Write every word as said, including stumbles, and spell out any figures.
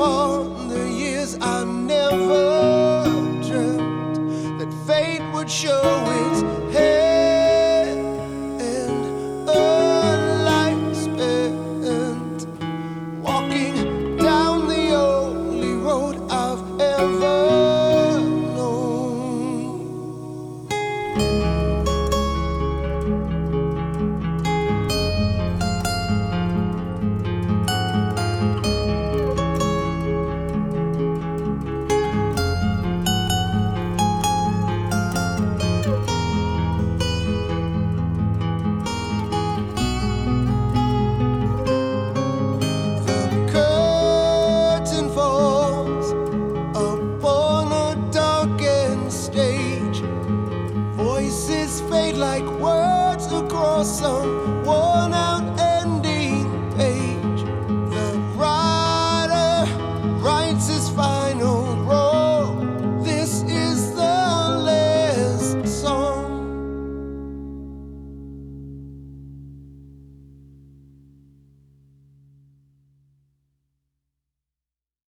upon the years, I never dreamt that fate would show its hand. A life spent walking down the only road I've ever known. The curtain falls upon a darkened stage. Voices fade like words across some wall.